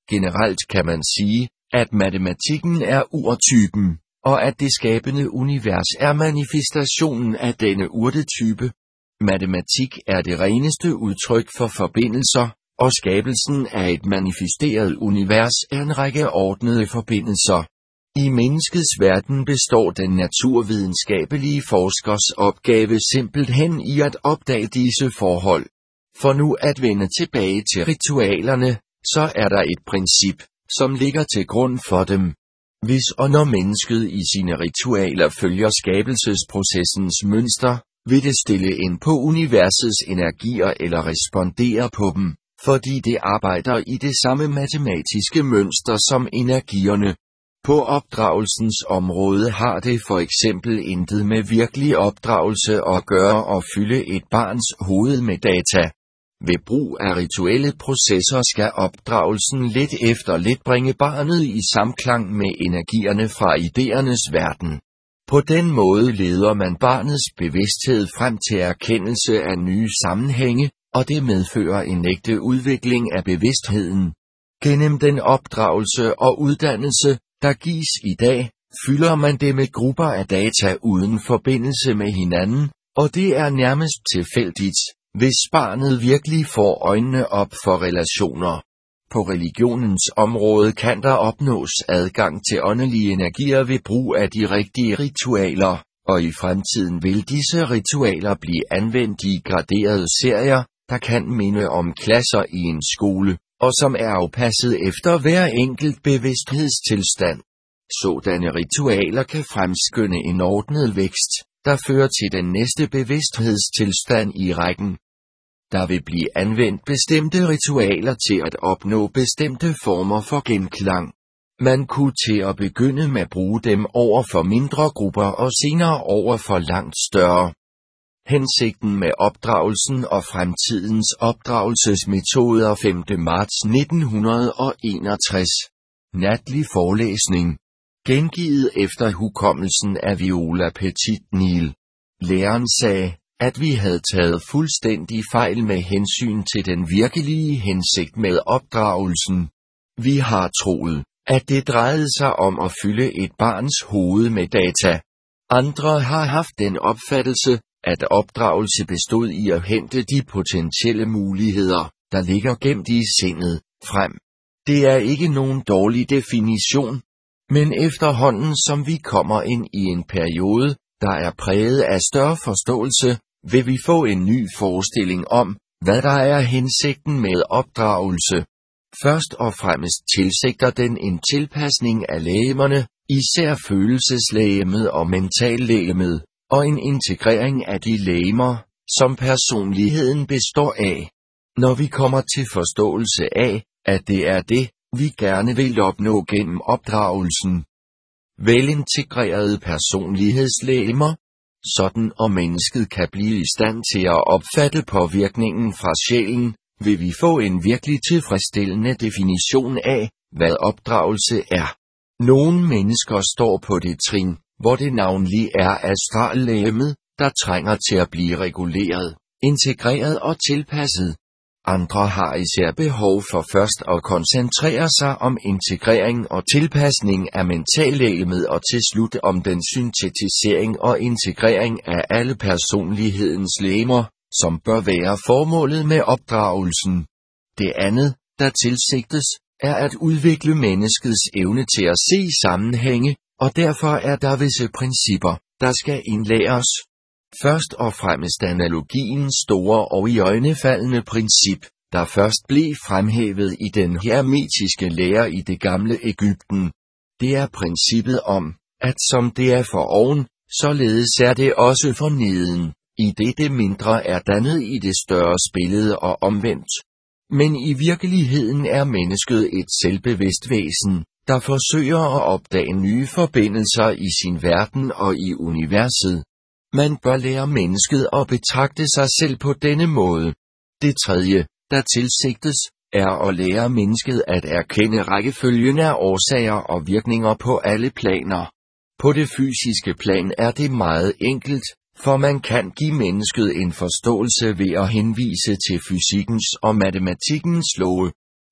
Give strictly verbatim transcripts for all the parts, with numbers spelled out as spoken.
Generelt kan man sige, at matematikken er urtypen, og at det skabende univers er manifestationen af denne urtetype. Matematik er det reneste udtryk for forbindelser, og skabelsen af et manifesteret univers er en række ordnede forbindelser. I menneskets verden består den naturvidenskabelige forskers opgave simpelthen i at opdage disse forhold. For nu at vende tilbage til ritualerne, så er der et princip, som ligger til grund for dem. Hvis og når mennesket i sine ritualer følger skabelsesprocessens mønster, vil det stille ind på universets energier eller respondere på dem, fordi det arbejder i det samme matematiske mønster som energierne. På opdragelsens område har det for eksempel intet med virkelig opdragelse at gøre og fylde et barns hoved med data. Ved brug af rituelle processer skal opdragelsen lidt efter lidt bringe barnet i samklang med energierne fra idéernes verden. På den måde leder man barnets bevidsthed frem til erkendelse af nye sammenhænge, og det medfører en ægte udvikling af bevidstheden. Gennem den opdragelse og uddannelse, der gives i dag, fylder man det med grupper af data uden forbindelse med hinanden, og det er nærmest tilfældigt, hvis barnet virkelig får øjnene op for relationer. På religionens område kan der opnås adgang til åndelige energier ved brug af de rigtige ritualer, og i fremtiden vil disse ritualer blive anvendt i graderede serier, der kan minde om klasser i en skole, og som er afpasset efter hver enkelt bevidsthedstilstand. Sådanne ritualer kan fremskynde en ordnet vækst, der fører til den næste bevidsthedstilstand i rækken. Der vil blive anvendt bestemte ritualer til at opnå bestemte former for genklang. Man kunne til at begynde med at bruge dem over for mindre grupper og senere over for langt større. Hensigten med opdragelsen og fremtidens opdragelsesmetoder femte marts nitten enogtres. Natlig forelæsning. Gengivet efter hukommelsen af Viola Petit-Nil. Læreren sagde, at vi havde taget fuldstændig fejl med hensyn til den virkelige hensigt med opdragelsen. Vi har troet, at det drejede sig om at fylde et barns hoved med data. Andre har haft den opfattelse, at opdragelse bestod i at hente de potentielle muligheder, der ligger gemt i sindet, frem. Det er ikke nogen dårlig definition, men efterhånden som vi kommer ind i en periode, der er præget af større forståelse, vil vi få en ny forestilling om, hvad der er hensigten med opdragelse. Først og fremmest tilsigter den en tilpasning af legemerne, især følelseslegemet og mentallegemet, og en integrering af de legemer, som personligheden består af. Når vi kommer til forståelse af, at det er det, vi gerne vil opnå gennem opdragelsen. Velintegrerede personlighedslegemer, sådan og mennesket kan blive i stand til at opfatte påvirkningen fra sjælen, vil vi få en virkelig tilfredsstillende definition af, hvad opdragelse er. Nogle mennesker står på det trin, hvor det navnlig er astrallegemet, der trænger til at blive reguleret, integreret og tilpasset. Andre har især behov for først at koncentrere sig om integrering og tilpasning af mentallegemet og til slut om den syntetisering og integrering af alle personlighedens legemer, som bør være formålet med opdragelsen. Det andet, der tilsigtes, er at udvikle menneskets evne til at se sammenhænge, og derfor er der visse principper, der skal indlæres. Først og fremmest analogiens store og iøjnefaldende princip, der først blev fremhævet i den hermetiske lære i det gamle Egypten. Det er princippet om, at som det er for oven, således er det også for neden, i det det mindre er dannet i det større billede og omvendt. Men i virkeligheden er mennesket et selvbevidst væsen, der forsøger at opdage nye forbindelser i sin verden og i universet. Man bør lære mennesket at betragte sig selv på denne måde. Det tredje, der tilsigtes, er at lære mennesket at erkende rækkefølgen af årsager og virkninger på alle planer. På det fysiske plan er det meget enkelt, for man kan give mennesket en forståelse ved at henvise til fysikkens og matematikkens love.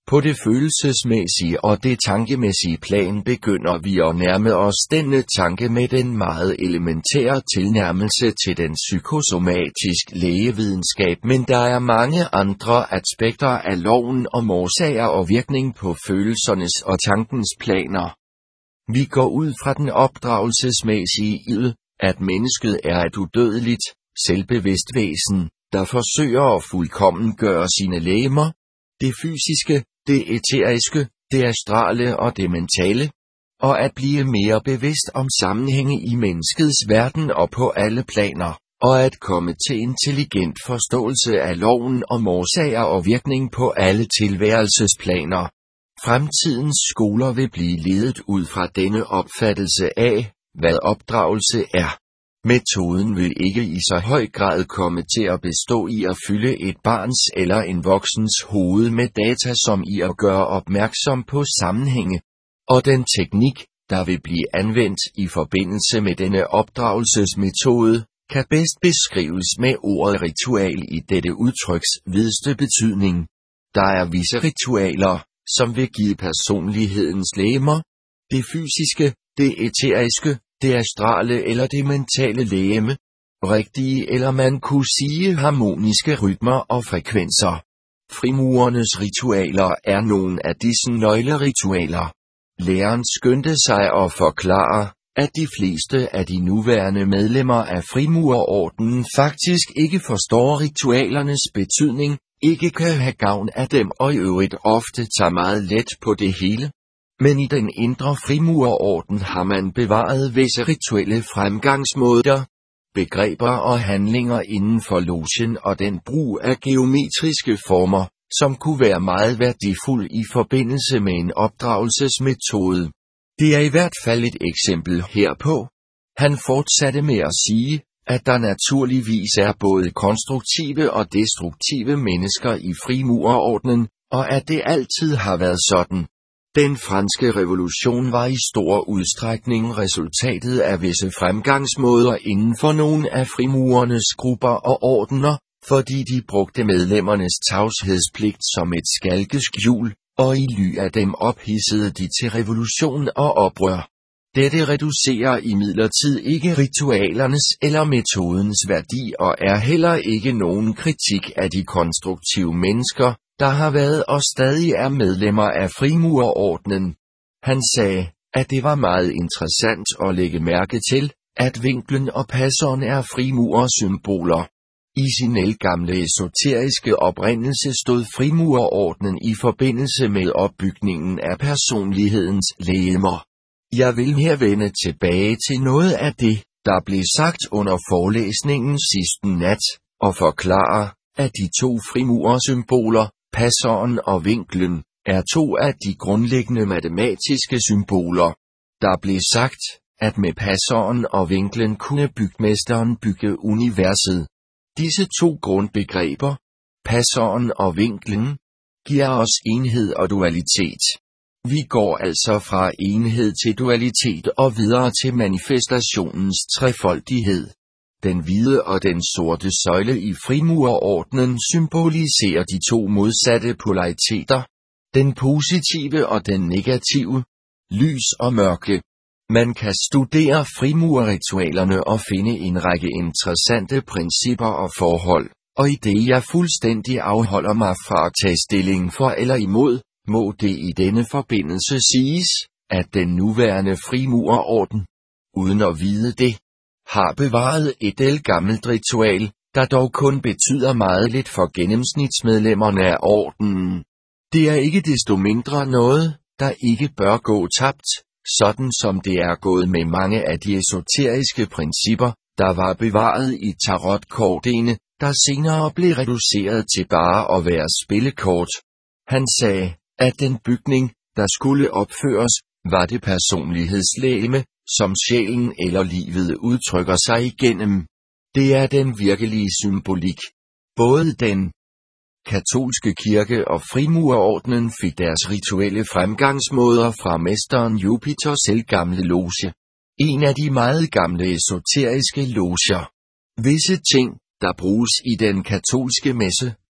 På det følelsesmæssige og det tankemæssige plan begynder vi at nærme os denne tanke med den meget elementære tilnærmelse til den psykosomatisk lægevidenskab, men der er mange andre aspekter af loven om årsager og virkning på følelsernes og tankens planer. Vi går ud fra den opdragelsesmæssige id, at mennesket er et udødeligt, selvbevidst væsen, der forsøger at fuldkommengøre sine legemer, det fysiske, det æteriske, det astrale og det mentale, og at blive mere bevidst om sammenhænge i menneskets verden og på alle planer, og at komme til intelligent forståelse af loven om årsager og virkning på alle tilværelsesplaner. Fremtidens skoler vil blive ledet ud fra denne opfattelse af, hvad opdragelse er. Metoden vil ikke i så høj grad komme til at bestå i at fylde et barns eller en voksens hoved med data som i at gøre opmærksom på sammenhænge. Og den teknik, der vil blive anvendt i forbindelse med denne opdragelsesmetode, kan bedst beskrives med ordet ritual i dette udtryks videste betydning. Der er visse ritualer, som vil give personlighedens legemer, det fysiske, det æteriske, det astrale eller det mentale legeme, rigtige eller man kunne sige harmoniske rytmer og frekvenser. Frimurernes ritualer er nogle af disse nøgleritualer. Læreren skyndte sig at forklare, at de fleste af de nuværende medlemmer af frimurerordenen faktisk ikke forstår ritualernes betydning, ikke kan have gavn af dem og i øvrigt ofte tager meget let på det hele. Men i den indre frimurerorden har man bevaret visse rituelle fremgangsmåder, begreber og handlinger inden for logen og den brug af geometriske former, som kunne være meget værdifuld i forbindelse med en opdragelsesmetode. Det er i hvert fald et eksempel herpå. Han fortsatte med at sige, at der naturligvis er både konstruktive og destruktive mennesker i frimurerordenen, og at det altid har været sådan. Den franske revolution var i stor udstrækning resultatet af visse fremgangsmåder inden for nogle af frimurernes grupper og ordener, fordi de brugte medlemmernes tavshedspligt som et skalkeskjul, og i ly af dem ophidsede de til revolution og oprør. Dette reducerer imidlertid ikke ritualernes eller metodens værdi og er heller ikke nogen kritik af de konstruktive mennesker, der har været og stadig er medlemmer af frimurerordenen. Han sagde, at det var meget interessant at lægge mærke til, at vinklen og passeren er frimurersymboler. I sin ældgamle esoteriske oprindelse stod frimurerordenen i forbindelse med opbygningen af personlighedens legemer. Jeg vil her vende tilbage til noget af det, der blev sagt under forelæsningen sidste nat, og forklare, at de to frimurersymboler, passeren og vinklen, er to af de grundlæggende matematiske symboler. Der blev sagt, at med passeren og vinklen kunne bygmesteren bygge universet. Disse to grundbegreber, passeren og vinklen, giver os enhed og dualitet. Vi går altså fra enhed til dualitet og videre til manifestationens trefoldighed. Den hvide og den sorte søjle i frimurerordenen symboliserer de to modsatte polariteter, den positive og den negative, lys og mørke. Man kan studere frimurerritualerne og finde en række interessante principper og forhold, og i det jeg fuldstændig afholder mig fra at tage stilling for eller imod, må det i denne forbindelse siges, at den nuværende frimurerorden, uden at vide det, har bevaret et ældgammelt ritual, der dog kun betyder meget lidt for gennemsnitsmedlemmerne af ordenen. Det er ikke desto mindre noget, der ikke bør gå tabt, sådan som det er gået med mange af de esoteriske principper, der var bevaret i tarotkortene, der senere blev reduceret til bare at være spillekort. Han sagde, at den bygning, der skulle opføres, var det personlighedslegeme, som sjælen eller livet udtrykker sig igennem. Det er den virkelige symbolik. Både den katolske kirke og frimurerordenen fik deres rituelle fremgangsmåder fra mesteren Jupiters ældgamle loge. En af de meget gamle esoteriske loger. Visse ting, der bruges i den katolske messe,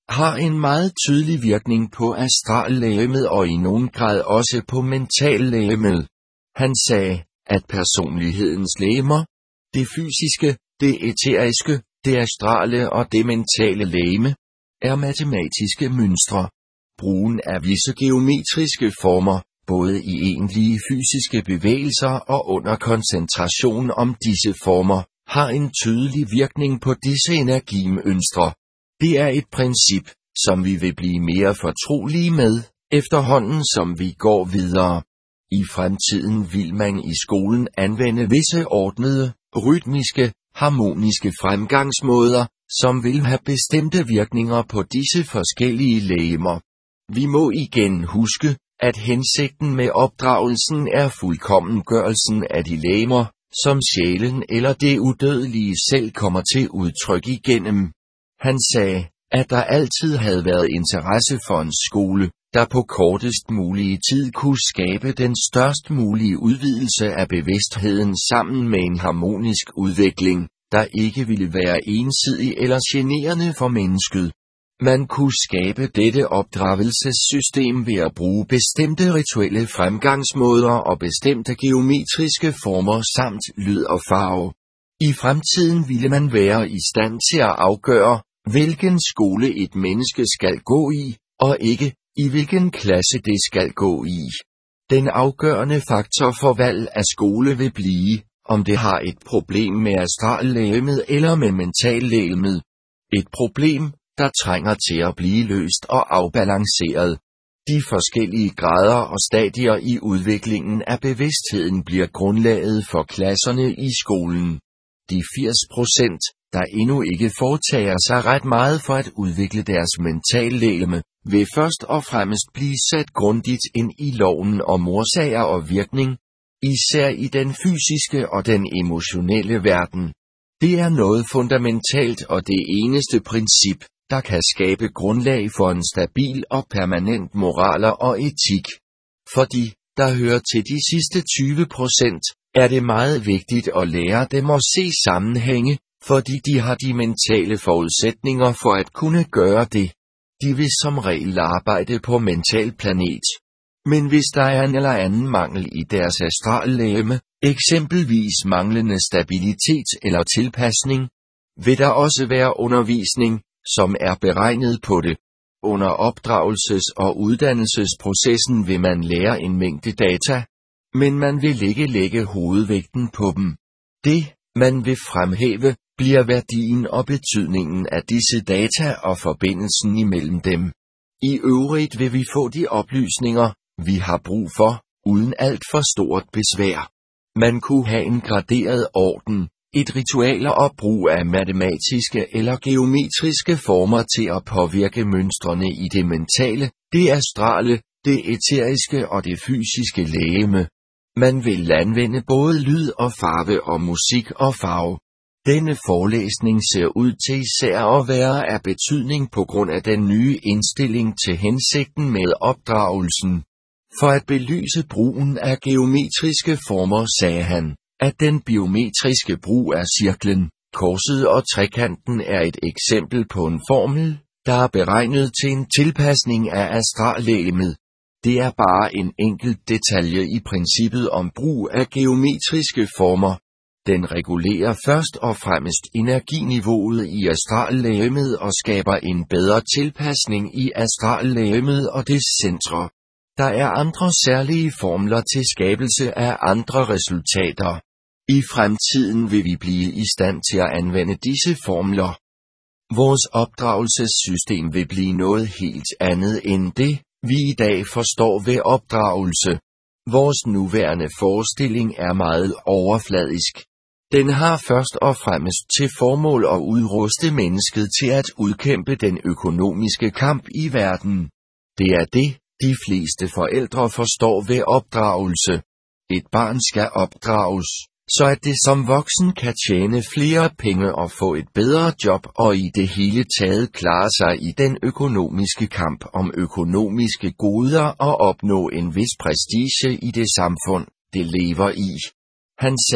har en meget tydelig virkning på astrallegemet og i nogen grad også på mentallegemet. Han sagde, at personlighedens legemer, det fysiske, det æteriske, det astrale og det mentale legeme, er matematiske mønstre. Brugen af visse geometriske former, både i egentlige fysiske bevægelser og under koncentration om disse former, har en tydelig virkning på disse energimønstre. Det er et princip, som vi vil blive mere fortrolige med, efterhånden som vi går videre. I fremtiden vil man i skolen anvende visse ordnede, rytmiske, harmoniske fremgangsmåder, som vil have bestemte virkninger på disse forskellige legemer. Vi må igen huske, at hensigten med opdragelsen er fuldkommengørelsen af de legemer, som sjælen eller det udødelige selv kommer til udtryk igennem. Han sagde, at der altid havde været interesse for en skole, der på kortest mulige tid kunne skabe den størst mulige udvidelse af bevidstheden sammen med en harmonisk udvikling, der ikke ville være ensidig eller generende for mennesket. Man kunne skabe dette opdragelsessystem ved at bruge bestemte rituelle fremgangsmåder og bestemte geometriske former samt lyd og farve. I fremtiden ville man være i stand til at afgøre, hvilken skole et menneske skal gå i, og ikke, i hvilken klasse det skal gå i. Den afgørende faktor for valg af skole vil blive, om det har et problem med astrallegemet eller med mentallegemet. Et problem, der trænger til at blive løst og afbalanceret. De forskellige grader og stadier i udviklingen af bevidstheden bliver grundlaget for klasserne i skolen. De firs procent, der endnu ikke foretager sig ret meget for at udvikle deres mentallegeme, vil først og fremmest blive sat grundigt ind i loven om årsager og virkning, især i den fysiske og den emotionelle verden. Det er noget fundamentalt og det eneste princip, der kan skabe grundlag for en stabil og permanent moraler og etik. Fordi, der hører til de sidste tyve procent, er det meget vigtigt at lære dem at se sammenhænge, fordi de har de mentale forudsætninger for at kunne gøre det. De vil som regel arbejde på mental planet. Men hvis der er en eller anden mangel i deres astrallegeme, eksempelvis manglende stabilitet eller tilpasning, vil der også være undervisning, som er beregnet på det. Under opdragelses- og uddannelsesprocessen vil man lære en mængde data, men man vil ikke lægge hovedvægten på dem. Det, man vil fremhæve, bliver værdien og betydningen af disse data og forbindelsen imellem dem. I øvrigt vil vi få de oplysninger, vi har brug for, uden alt for stort besvær. Man kunne have en graderet orden, et ritualer og brug af matematiske eller geometriske former til at påvirke mønstrene i det mentale, det astrale, det æteriske og det fysiske legeme. Man vil anvende både lyd og farve og musik og farve. Denne forelæsning ser ud til især at være af betydning på grund af den nye indstilling til hensigten med opdragelsen. For at belyse brugen af geometriske former sagde han, at den biometriske brug af cirklen, korset og trekanten er et eksempel på en formel, der er beregnet til en tilpasning af astrallegemet. Det er bare en enkelt detalje i princippet om brug af geometriske former. Den regulerer først og fremmest energiniveauet i astrallegemet og skaber en bedre tilpasning i astrallegemet og dets centre. Der er andre særlige formler til skabelse af andre resultater. I fremtiden vil vi blive i stand til at anvende disse formler. Vores opdragelsessystem vil blive noget helt andet end det, vi i dag forstår ved opdragelse. Vores nuværende forestilling er meget overfladisk. Den har først og fremmest til formål at udruste mennesket til at udkæmpe den økonomiske kamp i verden. Det er det, de fleste forældre forstår ved opdragelse. Et barn skal opdrages, så at det som voksen kan tjene flere penge og få et bedre job og i det hele taget klare sig i den økonomiske kamp om økonomiske goder og opnå en vis prestige i det samfund, det lever i. Han sagde,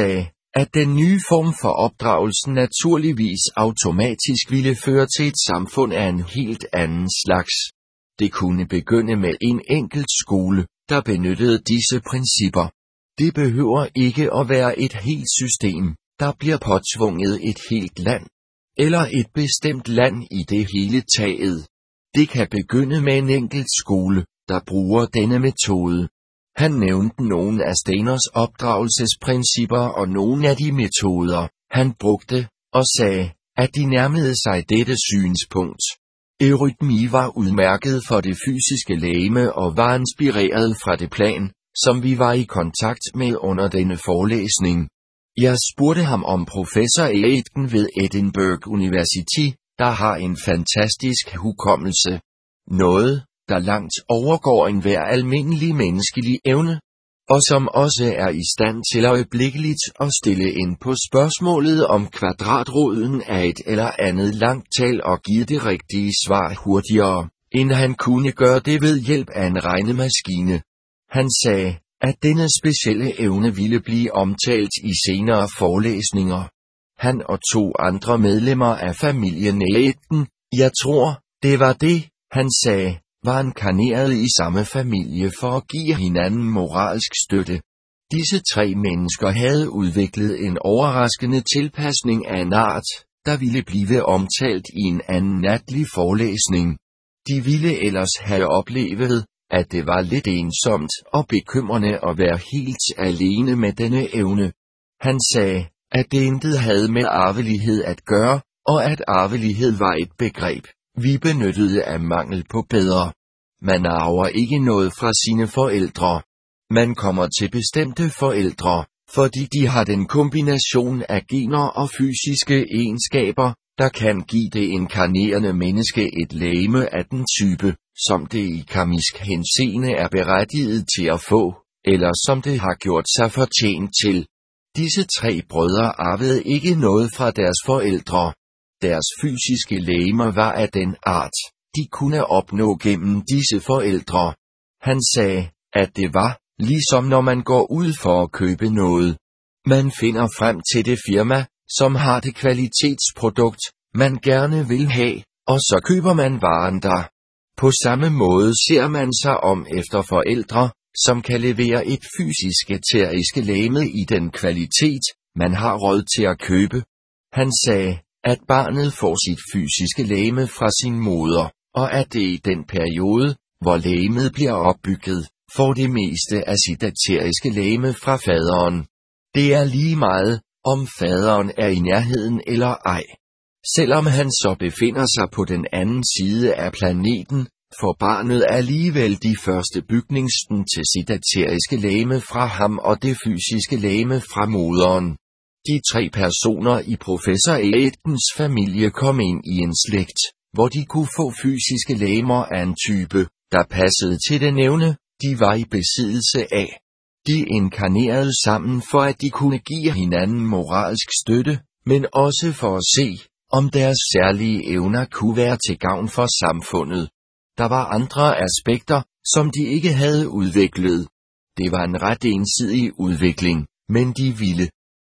at den nye form for opdragelse naturligvis automatisk ville føre til et samfund af en helt anden slags. Det kunne begynde med en enkelt skole, der benyttede disse principper. Det behøver ikke at være et helt system, der bliver påtvunget et helt land, eller et bestemt land i det hele taget. Det kan begynde med en enkelt skole, der bruger denne metode. Han nævnte nogle af Steiners opdragelsesprincipper og nogle af de metoder, han brugte, og sagde, at de nærmede sig dette synspunkt. Eurytmi var udmærket for det fysiske legeme og var inspireret fra det plan, som vi var i kontakt med under denne forelæsning. Jeg spurgte ham om professor Aitken ved Edinburgh University, der har en fantastisk hukommelse. Noget, der langt overgår enhver almindelig menneskelig evne, og som også er i stand til øjeblikkeligt at stille ind på spørgsmålet om kvadratroden af et eller andet langt tal og give det rigtige svar hurtigere, end han kunne gøre det ved hjælp af en regnemaskine. Han sagde, at denne specielle evne ville blive omtalt i senere forelæsninger. Han og to andre medlemmer af familien Aitken, jeg tror, det var det, han sagde, var inkarneret i samme familie for at give hinanden moralsk støtte. Disse tre mennesker havde udviklet en overraskende tilpasning af en art, der ville blive omtalt i en anden natlig forelæsning. De ville ellers have oplevet, at det var lidt ensomt og bekymrende at være helt alene med denne evne. Han sagde, at det intet havde med arvelighed at gøre, og at arvelighed var et begreb, vi benyttede af mangel på bedre. Man arver ikke noget fra sine forældre. Man kommer til bestemte forældre, fordi de har den kombination af gener og fysiske egenskaber, der kan give det inkarnerende menneske et legeme af den type, som det i karmisk henseende er berettiget til at få, eller som det har gjort sig fortjent til. Disse tre brødre arvede ikke noget fra deres forældre. Deres fysiske legemer var af den art, de kunne opnå gennem disse forældre. Han sagde, at det var, ligesom når man går ud for at købe noget. Man finder frem til det firma, som har det kvalitetsprodukt, man gerne vil have, og så køber man varen der. På samme måde ser man sig om efter forældre, som kan levere et fysisk æteriske legeme i den kvalitet, man har råd til at købe. Han sagde, at barnet får sit fysiske legeme fra sin moder, og at det i den periode, hvor legemet bliver opbygget, får det meste af sit æteriske legeme fra faderen. Det er lige meget, om faderen er i nærheden eller ej. Selvom han så befinder sig på den anden side af planeten, får barnet alligevel de første bygningsten til sit æteriske legeme fra ham og det fysiske legeme fra moderen. De tre personer i professor Aitkens familie kom ind i en slægt, hvor de kunne få fysiske legemer af en type, der passede til den evne, de var i besiddelse af. De inkarnerede sammen for at de kunne give hinanden moralsk støtte, men også for at se, om deres særlige evner kunne være til gavn for samfundet. Der var andre aspekter, som de ikke havde udviklet. Det var en ret ensidig udvikling, men de ville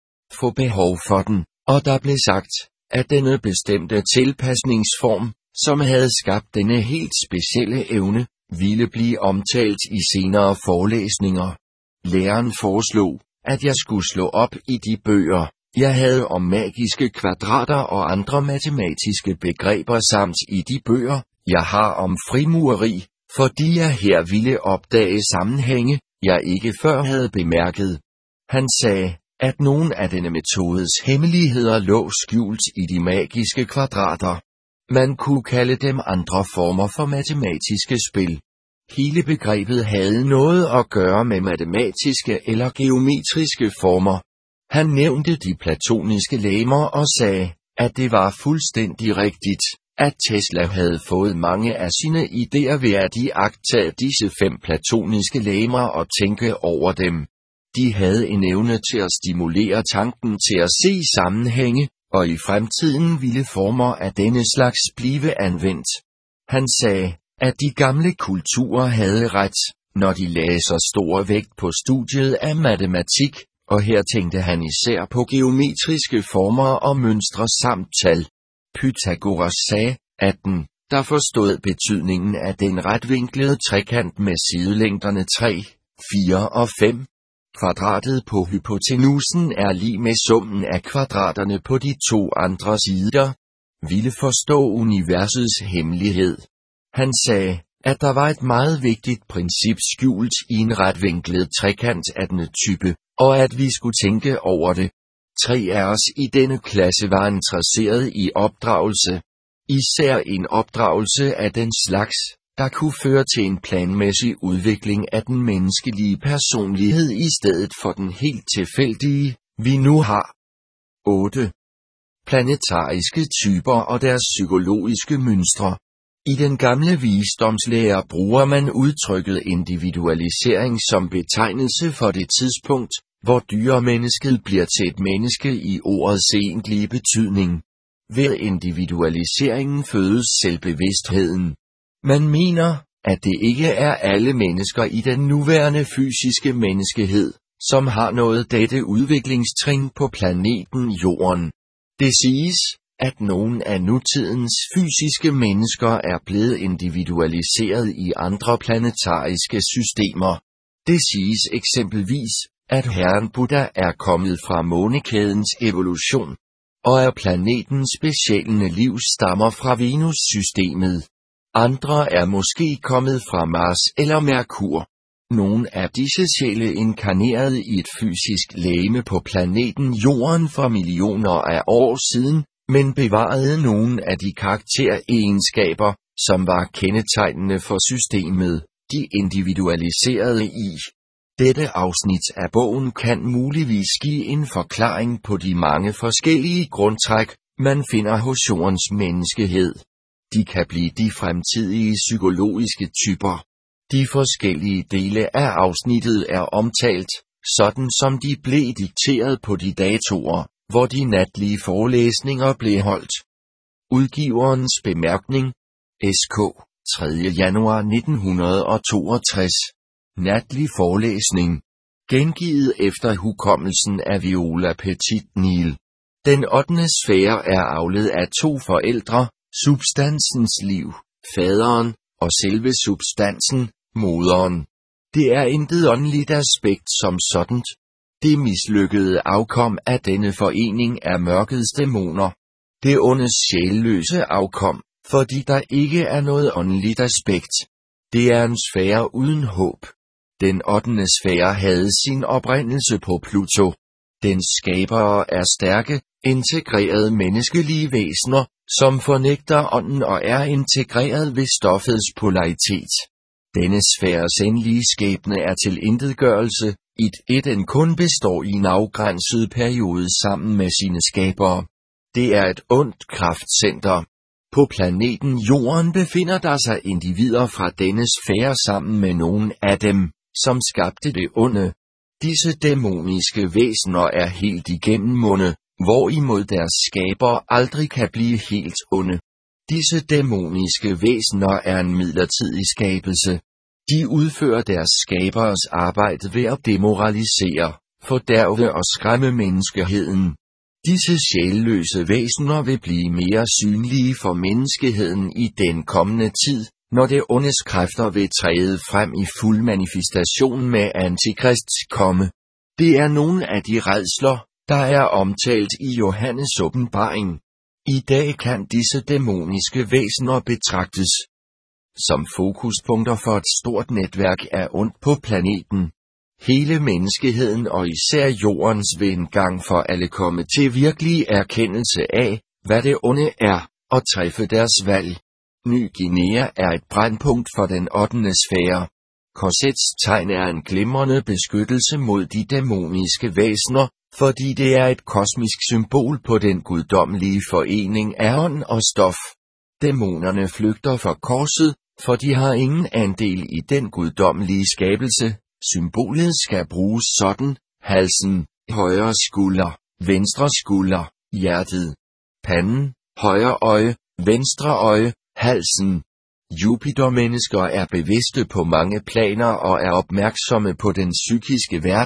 få behov for den, og der blev sagt, at denne bestemte tilpasningsform, som havde skabt denne helt specielle evne, ville blive omtalt i senere forelæsninger. Læreren foreslog, at jeg skulle slå op i de bøger, jeg havde om magiske kvadrater og andre matematiske begreber samt i de bøger, jeg har om frimureri, fordi jeg her ville opdage sammenhænge, jeg ikke før havde bemærket. Han sagde, at nogle af denne metodes hemmeligheder lå skjult i de magiske kvadrater. Man kunne kalde dem andre former for matematiske spil. Hele begrebet havde noget at gøre med matematiske eller geometriske former. Han nævnte de platoniske legemer og sagde, at det var fuldstændig rigtigt, at Tesla havde fået mange af sine idéer ved at iagttage disse fem platoniske legemer og tænke over dem. De havde en evne til at stimulere tanken til at se sammenhænge, og i fremtiden ville former af denne slags blive anvendt. Han sagde, at de gamle kulturer havde ret, når de lagde så stor vægt på studiet af matematik, og her tænkte han især på geometriske former og mønstre samt tal. Pythagoras sagde, at den, der forstod betydningen af den retvinklede trekant med sidelængderne tre, fire og fem. Kvadratet på hypotenusen er lig med summen af kvadraterne på de to andre sider, ville forstå universets hemmelighed. Han sagde, at der var et meget vigtigt princip skjult i en retvinklet trekant af denne type, og at vi skulle tænke over det. Tre af os i denne klasse var interesseret i opdragelse. Især en opdragelse af den slags, der kunne føre til en planmæssig udvikling af den menneskelige personlighed i stedet for den helt tilfældige, vi nu har. otte. Planetariske typer og deres psykologiske mønstre. I den gamle visdomslære bruger man udtrykket individualisering som betegnelse for det tidspunkt, hvor dyremennesket bliver til et menneske i ordets egentlige betydning. Ved individualiseringen fødes selvbevidstheden. Man mener, at det ikke er alle mennesker i den nuværende fysiske menneskehed, som har nået dette udviklingstrin på planeten Jorden. Det siges, at nogle af nutidens fysiske mennesker er blevet individualiseret i andre planetariske systemer. Det siges eksempelvis, at Herren Buddha er kommet fra månekædens evolution, og at planetens besjælende liv stammer fra Venus-systemet. Andre er måske kommet fra Mars eller Merkur. Nogle af disse sjæle inkarnerede i et fysisk legeme på planeten Jorden for millioner af år siden, men bevarede nogle af de karakteregenskaber, som var kendetegnende for systemet, de individualiserede i. Dette afsnit af bogen kan muligvis give en forklaring på de mange forskellige grundtræk, man finder hos jordens menneskehed. De kan blive de fremtidige psykologiske typer. De forskellige dele af afsnittet er omtalt, sådan som de blev dikteret på de datoer, hvor de natlige forelæsninger blev holdt. Udgiverens bemærkning. S K. tredje januar nitten toogtres. Natlig forelæsning. Gengivet efter hukommelsen af Viola Petit-Nil. Den ottende sfære er avlet af to forældre, substansens liv, faderen, og selve substansen, moderen. Det er intet åndeligt aspekt som sådant. Det mislykkede afkom af denne forening er mørkets dæmoner. Det ondes sjælløse afkom, fordi der ikke er noget åndeligt aspekt. Det er en sfære uden håb. Den ottende sfære havde sin oprindelse på Pluto. Dens skabere er stærke, integrerede menneskelige væsener, som fornægter ånden og er integreret ved stoffets polaritet. Denne sfæres endelige skæbne er tilintetgørelse, i et den kun består i en afgrænset periode sammen med sine skabere. Det er et ondt kraftcenter. På planeten Jorden befinder der sig individer fra denne sfære sammen med nogle af dem, som skabte det onde. Disse dæmoniske væsener er helt igennem onde, hvorimod deres skaber aldrig kan blive helt onde. Disse dæmoniske væsener er en midlertidig skabelse. De udfører deres skaberes arbejde ved at demoralisere, fordærve og skræmme menneskeheden. Disse sjælløse væsener vil blive mere synlige for menneskeheden i den kommende tid, når det ondes kræfter vil træde frem i fuld manifestation med Antikrists komme. Det er nogle af de rædsler, der er omtalt i Johannes åbenbaring. I dag kan disse dæmoniske væsener betragtes som fokuspunkter for et stort netværk af ondt på planeten. Hele menneskeheden og især jordens vil engang for alle komme til virkelig erkendelse af, hvad det onde er, og træffe deres valg. Ny Guinea er et brændpunkt for den ottende sfære. Korsets tegn er en glimrende beskyttelse mod de dæmoniske væsener, fordi det er et kosmisk symbol på den guddommelige forening af ånd og stof. Dæmonerne flygter fra korset, for de har ingen andel i den guddommelige skabelse. Symbolet skal bruges sådan: halsen, højre skulder, venstre skulder, hjertet, panden, højre øje, venstre øje, halsen. Jupiter-mennesker er bevidste på mange planer og er opmærksomme på den psykiske verden,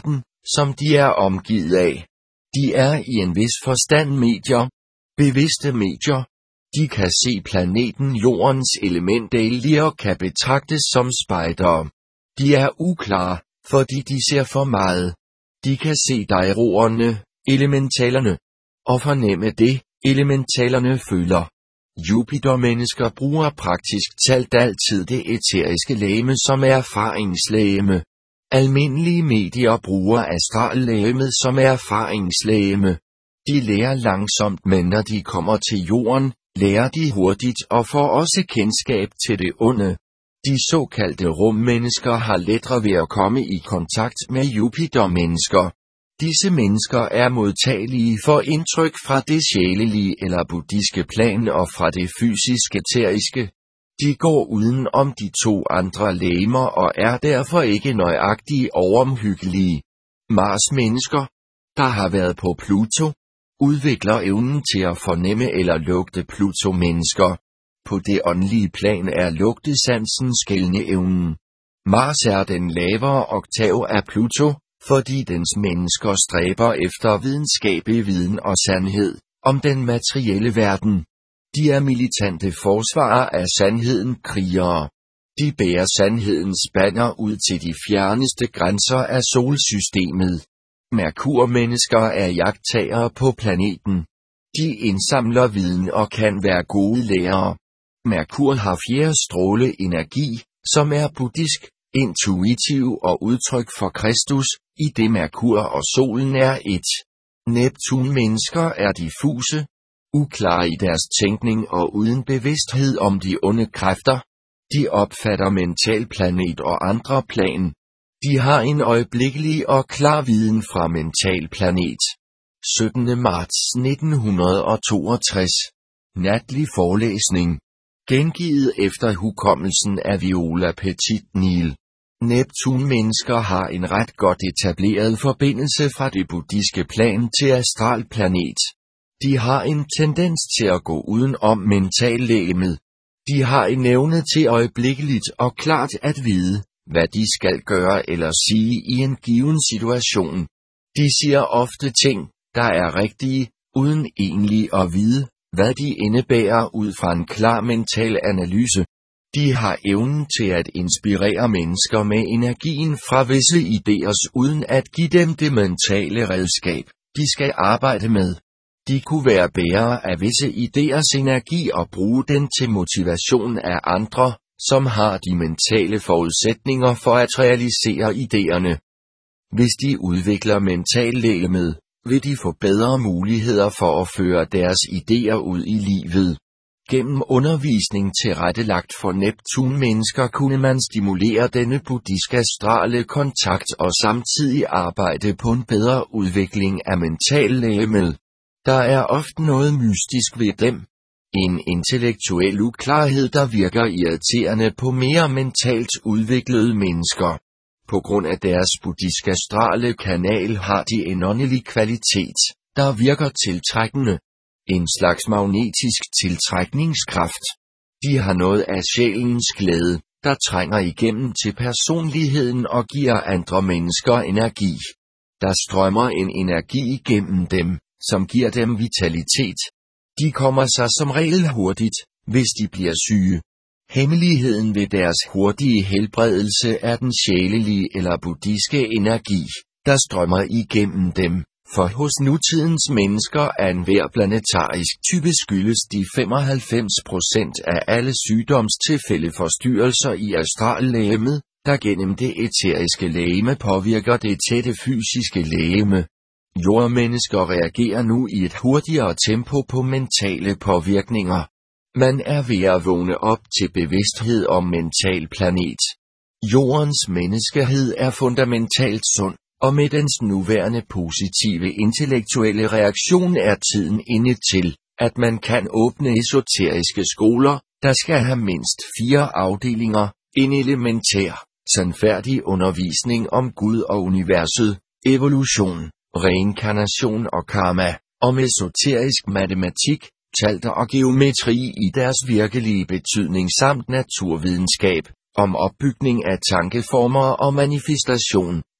som de er omgivet af. De er i en vis forstand medier, bevidste medier. De kan se planeten Jordens elementdele og kan betragtes som spejdere. De er uklare, fordi de ser for meget. De kan se dairoerne, elementalerne, og fornemme det, elementalerne føler. Jupiter-mennesker bruger praktisk talt altid det æteriske legeme som erfaringslegeme. Almindelige medier bruger astrallegemet som erfaringslegeme. De lærer langsomt, men når de kommer til jorden, lærer de hurtigt og får også kendskab til det onde. De såkaldte rummennesker har lettere ved at komme i kontakt med Jupiter-mennesker. Disse mennesker er modtagelige for indtryk fra det sjælelige eller buddhiske plan og fra det fysiske æteriske. De går uden om de to andre legemer og er derfor ikke nøjagtige og omhyggelige. Mars-mennesker, der har været på Pluto, udvikler evnen til at fornemme eller lugte Pluto-mennesker. På det åndelige plan er lugtesansen skelne evnen. Mars er den lavere oktav af Pluto, fordi dens mennesker stræber efter videnskabelig viden og sandhed om den materielle verden. De er militante forsvarere af sandheden, krigere. De bærer sandhedens banner ud til de fjerneste grænser af solsystemet. Merkur-mennesker er jagttagere på planeten. De indsamler viden og kan være gode lærere. Merkur har fjerde stråle energi, som er buddhisk, intuitiv og udtryk for Kristus, i det Merkur og solen er et. Neptun-mennesker er diffuse, uklare i deres tænkning og uden bevidsthed om de onde kræfter. De opfatter mentalplanet og andre plan. De har en øjeblikkelig og klar viden fra mentalplanet. syttende marts nitten toogtres. Natlig forelæsning. Gengivet efter hukommelsen af Viola Petit-Nil. Neptun-mennesker har en ret godt etableret forbindelse fra det buddhiske plan til astralplanet. De har en tendens til at gå uden om mentallegemet. De har en evne til øjeblikkeligt og klart at vide, hvad de skal gøre eller sige i en given situation. De siger ofte ting, der er rigtige, uden egentlig at vide, hvad de indebærer ud fra en klar mental analyse. De har evnen til at inspirere mennesker med energien fra visse idéer uden at give dem det mentale redskab, de skal arbejde med. De kunne være bærere af visse idéers energi og bruge den til motivation af andre, som har de mentale forudsætninger for at realisere idéerne. Hvis de udvikler mentallegemet, vil de få bedre muligheder for at føre deres idéer ud i livet. Gennem undervisning tilrettelagt for Neptun-mennesker kunne man stimulere denne buddhiske astrale kontakt og samtidig arbejde på en bedre udvikling af mentallegemet. Der er ofte noget mystisk ved dem. En intellektuel uklarhed, der virker irriterende på mere mentalt udviklede mennesker. På grund af deres buddhiske astrale kanal har de en åndelig kvalitet, der virker tiltrækkende. En slags magnetisk tiltrækningskraft. De har noget af sjælens glæde, der trænger igennem til personligheden og giver andre mennesker energi. Der strømmer en energi igennem dem, som giver dem vitalitet. De kommer sig som regel hurtigt, hvis de bliver syge. Hemmeligheden ved deres hurtige helbredelse er den sjælelige eller buddhiske energi, der strømmer igennem dem. For hos nutidens mennesker er enhver planetarisk type skyldes de femoghalvfems procent af alle sygdomstilfælde forstyrrelser i astrallegemet, der gennem det æteriske legeme påvirker det tætte fysiske legeme. Jordmennesker reagerer nu i et hurtigere tempo på mentale påvirkninger. Man er ved at vågne op til bevidsthed om mental planet. Jordens menneskehed er fundamentalt sund, og med dens nuværende positive intellektuelle reaktion er tiden inde til, at man kan åbne esoteriske skoler, der skal have mindst fire afdelinger, en elementær, sandfærdig undervisning om Gud og universet, evolution, reinkarnation og karma, om esoterisk matematik, talter og geometri i deres virkelige betydning samt naturvidenskab, om opbygning af tankeformer og manifestation,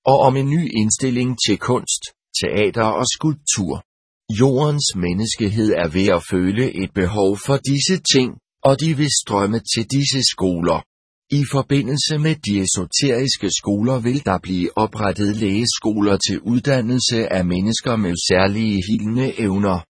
og om en ny indstilling til kunst, teater og skulptur. Jordens menneskehed er ved at føle et behov for disse ting, og de vil strømme til disse skoler. I forbindelse med de esoteriske skoler vil der blive oprettet lægeskoler til uddannelse af mennesker med særlige healende evner.